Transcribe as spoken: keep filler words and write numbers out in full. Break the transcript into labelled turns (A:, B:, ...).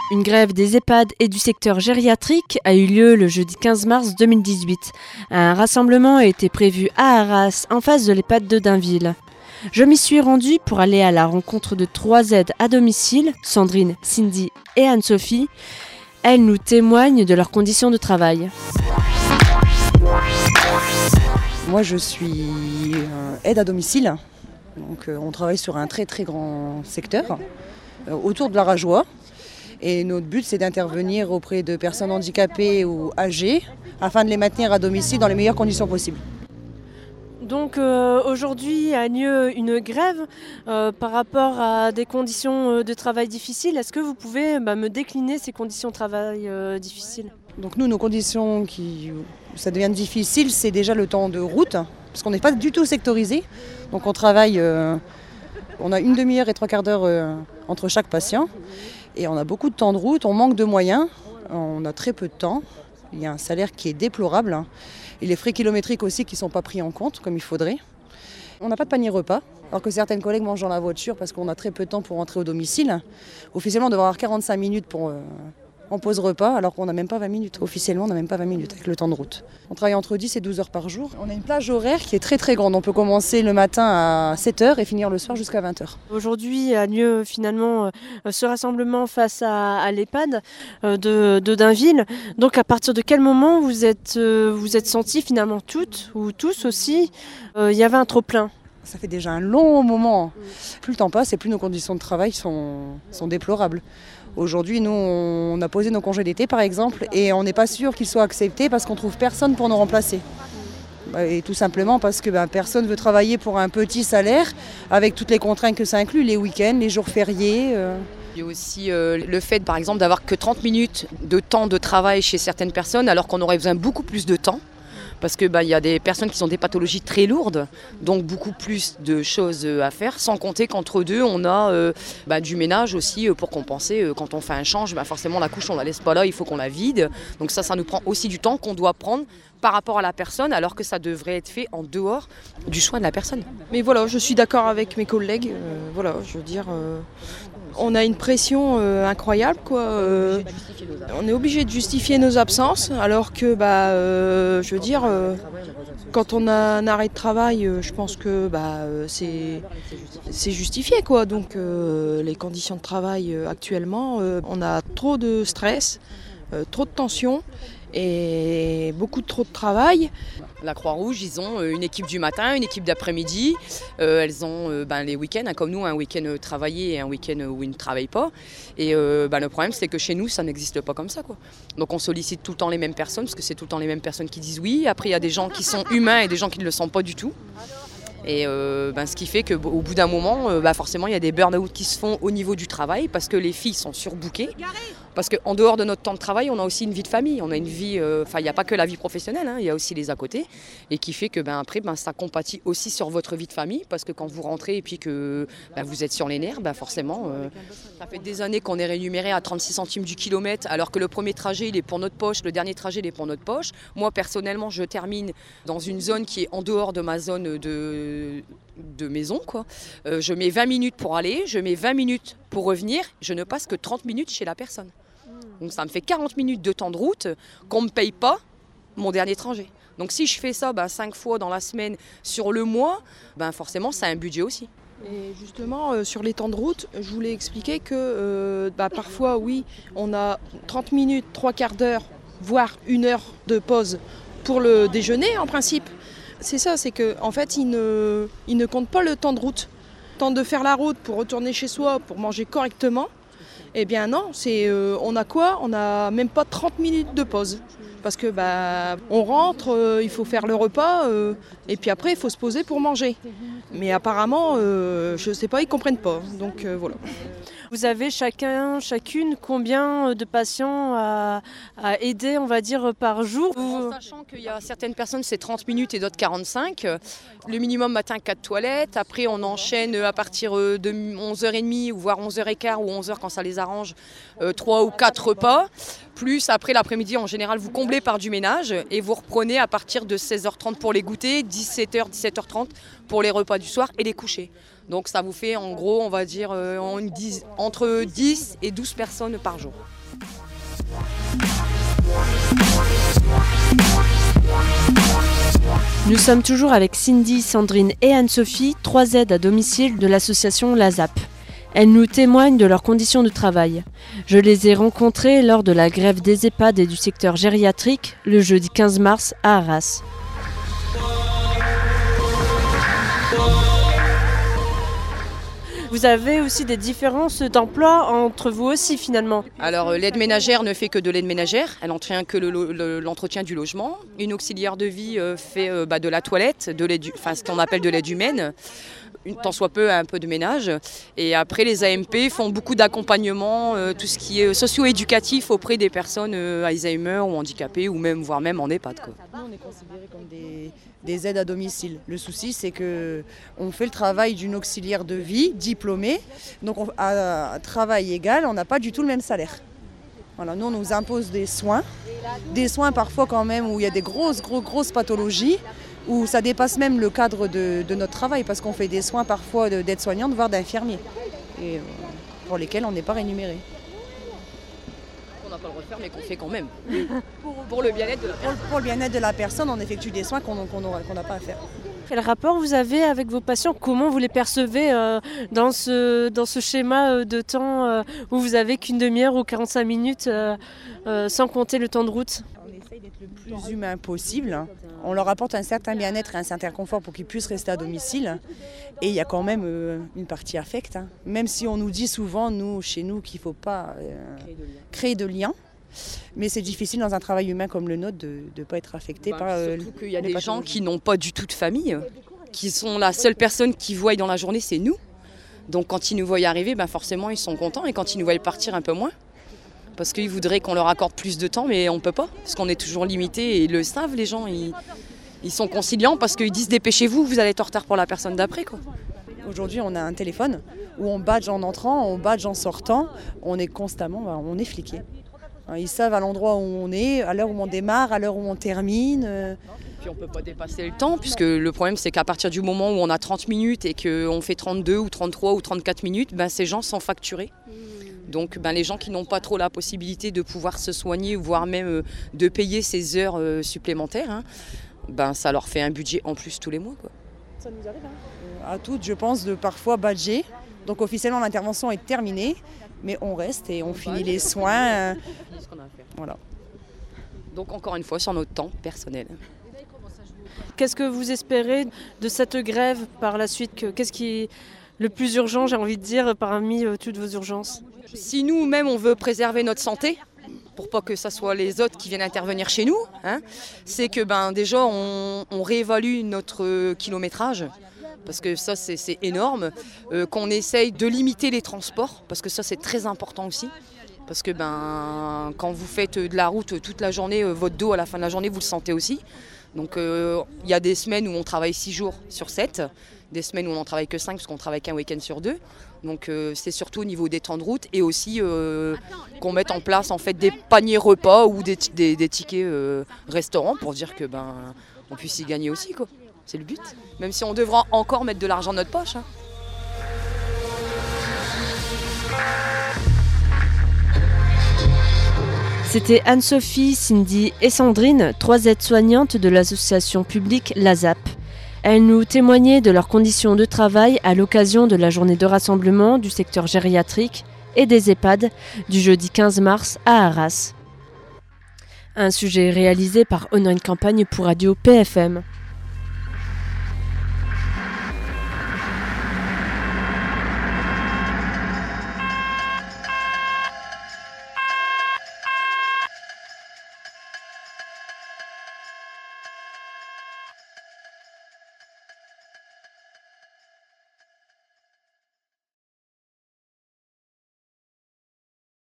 A: Une grève des EHPAD et du secteur gériatrique a eu lieu le jeudi quinze mars deux mille dix-huit. Un rassemblement a été prévu à Arras, en face de l'EHPAD de Dainville. Je m'y suis rendue pour aller à la rencontre de trois aides à domicile, Sandrine, Cindy et Anne-Sophie. Elles nous témoignent de leurs conditions de travail.
B: Moi je suis aide à domicile, donc on travaille sur un très très grand secteur autour de la Rajoie. Et notre but, c'est d'intervenir auprès de personnes handicapées ou âgées afin de les maintenir à domicile dans les meilleures conditions possibles.
A: Donc euh, aujourd'hui a lieu une grève euh, par rapport à des conditions de travail difficiles. Est-ce que vous pouvez bah, me décliner ces conditions de travail euh, difficiles ?
B: Donc nous, nos conditions qui où ça devient difficile, c'est déjà le temps de route, parce qu'on n'est pas du tout sectorisé. Donc on travaille, euh, on a une demi-heure et trois quarts d'heure euh, entre chaque patient. Et on a beaucoup de temps de route, on manque de moyens, on a très peu de temps. Il y a un salaire qui est déplorable. Et les frais kilométriques aussi qui ne sont pas pris en compte comme il faudrait. On n'a pas de panier repas, alors que certaines collègues mangent dans la voiture parce qu'on a très peu de temps pour rentrer au domicile. Officiellement, on devrait avoir quarante-cinq minutes pour, euh, en pause repas, alors qu'on n'a même pas vingt minutes. Officiellement, on n'a même pas vingt minutes avec le temps de route. On travaille entre dix et douze heures par jour. On a une plage horaire qui est très très grande. On peut commencer le matin à sept heures et finir le soir jusqu'à vingt heures.
A: Aujourd'hui a lieu finalement euh, ce rassemblement face à, à l'EHPAD euh, de, de Dainville. Donc à partir de quel moment vous êtes, euh, vous êtes sentis finalement toutes ou tous aussi, euh, il y avait un trop-plein ?
B: Ça fait déjà un long moment. Plus le temps passe et plus nos conditions de travail sont, sont déplorables. Aujourd'hui, nous, on a posé nos congés d'été, par exemple, et on n'est pas sûr qu'ils soient acceptés parce qu'on ne trouve personne pour nous remplacer. Et tout simplement parce que ben, personne ne veut travailler pour un petit salaire, avec toutes les contraintes que ça inclut, les week-ends, les jours fériés. Euh.
C: Il y a aussi euh, le fait, par exemple, d'avoir que trente minutes de temps de travail chez certaines personnes, alors qu'on aurait besoin de beaucoup plus de temps. Parce qu'il bah, y a des personnes qui ont des pathologies très lourdes, donc beaucoup plus de choses à faire, sans compter qu'entre deux, on a euh, bah, du ménage aussi pour compenser. Quand on fait un change, bah, forcément la couche, on ne la laisse pas là, il faut qu'on la vide. Donc ça, ça nous prend aussi du temps qu'on doit prendre par rapport à la personne, alors que ça devrait être fait en dehors du choix de la personne.
D: Mais voilà, je suis d'accord avec mes collègues. Euh, voilà, je veux dire, euh, on a une pression euh, incroyable, quoi. Euh, on est obligé de justifier nos absences, alors que, bah, euh, je veux dire, euh, quand on a un arrêt de travail, euh, je pense que bah, euh, c'est, c'est justifié, quoi. Donc, euh, les conditions de travail euh, actuellement, euh, on a trop de stress, euh, trop de tension. Et beaucoup trop de travail.
C: La Croix-Rouge, ils ont une équipe du matin, une équipe d'après-midi. Euh, elles ont euh, ben, les week-ends, hein, comme nous, un week-end travaillé et un week-end où ils ne travaillent pas. Et euh, ben, le problème, c'est que chez nous, ça n'existe pas comme ça, quoi. Donc on sollicite tout le temps les mêmes personnes, parce que c'est tout le temps les mêmes personnes qui disent oui. Après, il y a des gens qui sont humains et des gens qui ne le sont pas du tout. Et euh, ben, ce qui fait qu'au bout d'un moment, euh, ben, forcément, il y a des burn-out qui se font au niveau du travail parce que les filles sont surbookées. Parce qu'en dehors de notre temps de travail, on a aussi une vie de famille. On a une vie, enfin, euh, il n'y a pas que la vie professionnelle, hein, il y a aussi les à côté. Et qui fait que ben, après, ben, ça compatit aussi sur votre vie de famille. Parce que quand vous rentrez et puis que ben, vous êtes sur les nerfs, ben, forcément, euh, ça fait des années qu'on est rémunéré à trente-six centimes du kilomètre, alors que le premier trajet, il est pour notre poche, le dernier trajet, il est pour notre poche. Moi, personnellement, je termine dans une zone qui est en dehors de ma zone de... de maison, quoi. Euh, je mets vingt minutes pour aller, je mets vingt minutes pour revenir, je ne passe que trente minutes chez la personne. Donc ça me fait quarante minutes de temps de route qu'on ne me paye pas mon dernier trajet. Donc si je fais ça ben, cinq fois dans la semaine sur le mois, ben, forcément c'est un budget aussi.
D: Et justement, euh, sur les temps de route, je voulais expliquer que euh, bah, parfois, oui, on a trente minutes, trois quarts d'heure, voire une heure de pause pour le déjeuner en principe. C'est ça, c'est qu'en en fait, ils ne, ils ne comptent pas le temps de route. Le temps de faire la route pour retourner chez soi, pour manger correctement. Eh bien non, c'est, euh, on a quoi ? On n'a même pas trente minutes de pause. Parce que bah, on rentre, euh, il faut faire le repas, euh, et puis après il faut se poser pour manger. Mais apparemment, euh, je ne sais pas, ils ne comprennent pas. Donc euh, voilà.
A: Vous avez chacun, chacune, combien de patients à, à aider, on va dire, par jour ?
C: En sachant qu'il y a certaines personnes, c'est trente minutes et d'autres quarante-cinq. Le minimum matin, quatre toilettes. Après, on enchaîne à partir de onze heures trente, voire onze heures quinze ou onze heures quand ça les arrange, trois ou quatre repas. Plus après l'après-midi, en général, vous comblez par du ménage et vous reprenez à partir de seize heures trente pour les goûters, dix-sept heures, dix-sept heures trente pour les repas du soir et les couchers. Donc ça vous fait en gros, on va dire, euh, en dix, entre dix et douze personnes par jour.
A: Nous sommes toujours avec Cindy, Sandrine et Anne-Sophie, trois aides à domicile de l'association Lazap. Elles nous témoignent de leurs conditions de travail. Je les ai rencontrées lors de la grève des EHPAD et du secteur gériatrique le jeudi quinze mars à Arras. Vous avez aussi des différences d'emploi entre vous aussi finalement.
C: Alors l'aide ménagère ne fait que de l'aide ménagère, elle n'entretient que le, le, l'entretien du logement. Une auxiliaire de vie fait euh, bah, de la toilette, de l'aide, enfin, ce qu'on appelle de l'aide humaine, une, tant soit peu un peu de ménage. Et après les A M P font beaucoup d'accompagnement, euh, tout ce qui est socio-éducatif auprès des personnes euh, Alzheimer ou handicapées ou même voire même en EHPAD, quoi.
B: Nous, on est considérés comme des, des aides à domicile. Le souci, c'est qu'on fait le travail d'une auxiliaire de vie diplômée. Donc on, à, à travail égal, on n'a pas du tout le même salaire. Voilà, nous, on nous impose des soins, des soins parfois quand même où il y a des grosses, grosses, grosses pathologies, où ça dépasse même le cadre de, de notre travail, parce qu'on fait des soins parfois d'aide-soignante, voire d'infirmiers, et euh, pour lesquels on n'est pas rémunéré.
C: On n'a pas le droit de faire, mais qu'on fait quand même. pour, pour le bien-être de la personne.
B: Pour, pour le bien-être de la personne, on effectue des soins qu'on qu'on aura- qu'on n'a pas à faire.
A: Quel rapport vous avez avec vos patients? Comment vous les percevez euh, dans, ce, dans ce schéma euh, de temps euh, où vous avez qu'une demi-heure ou quarante-cinq minutes euh, euh, sans compter le temps de route?
B: On essaye d'être le plus humain possible. On leur apporte un certain bien-être et un certain confort pour qu'ils puissent rester à domicile. Et il y a quand même euh, une partie affect. Hein. Même si on nous dit souvent, nous, chez nous, qu'il ne faut pas euh, créer de liens. Mais c'est difficile dans un travail humain comme le nôtre de ne pas être affecté
C: Bah,
B: par... euh,
C: surtout qu'il y a
B: les
C: des gens
B: pathologies.
C: qui n'ont pas du tout de famille, qui sont la seule personne qu'ils voient dans la journée, c'est nous. Donc quand ils nous voient arriver, ben forcément ils sont contents, et quand ils nous voient partir, un peu moins. Parce qu'ils voudraient qu'on leur accorde plus de temps, mais on ne peut pas, parce qu'on est toujours limité, et ils le savent, les gens, ils, ils sont conciliants, parce qu'ils disent dépêchez-vous, vous allez être en retard pour la personne d'après, quoi.
B: Aujourd'hui, on a un téléphone où on badge en entrant, on badge en sortant. On est constamment, on est fliqué. Ils savent à l'endroit où on est, à l'heure où on démarre, à l'heure où on termine.
C: Puis on ne peut pas dépasser le temps, puisque le problème c'est qu'à partir du moment où on a trente minutes et qu'on fait trente-deux ou trente-trois ou trente-quatre minutes, ben, ces gens sont facturés. Donc ben, les gens qui n'ont pas trop la possibilité de pouvoir se soigner, voire même euh, de payer ces heures euh, supplémentaires, hein, ben, ça leur fait un budget en plus tous les mois, quoi.
B: Ça nous arrive, hein. À toutes, je pense, de parfois badger. Donc officiellement, l'intervention est terminée, mais on reste et on finit les soins.
C: C'est ce qu'on a à faire.
B: Voilà.
C: Donc encore une fois, sur notre temps personnel.
A: Qu'est-ce que vous espérez de cette grève par la suite? que- Qu'est-ce qui est le plus urgent, j'ai envie de dire, parmi euh, toutes vos urgences?
C: Si nous-mêmes on veut préserver notre santé, pour pas que ce soit les autres qui viennent intervenir chez nous, hein, c'est que ben, déjà on, on réévalue notre euh, kilométrage, parce que ça c'est c'est énorme, euh, qu'on essaye de limiter les transports, parce que ça c'est très important aussi. Parce que ben, quand vous faites de la route toute la journée, euh, votre dos à la fin de la journée vous le sentez aussi. Donc il euh, y a des semaines où on travaille six jours sur sept, des semaines où on n'en travaille que cinq parce qu'on travaille qu'un week-end sur deux. Donc euh, c'est surtout au niveau des temps de route, et aussi euh, qu'on mette en place en fait des paniers repas ou des, des, des tickets euh, restaurants pour dire que ben on puisse y gagner aussi, quoi. C'est le but. Même si on devra encore mettre de l'argent dans notre poche, hein.
A: C'était Anne-Sophie, Cindy et Sandrine, trois aides-soignantes de l'association publique Lazap. Elles nous témoignaient de leurs conditions de travail à l'occasion de la journée de rassemblement du secteur gériatrique et des EHPAD du jeudi quinze mars à Arras. Un sujet réalisé par Online Campagne pour Radio P F M.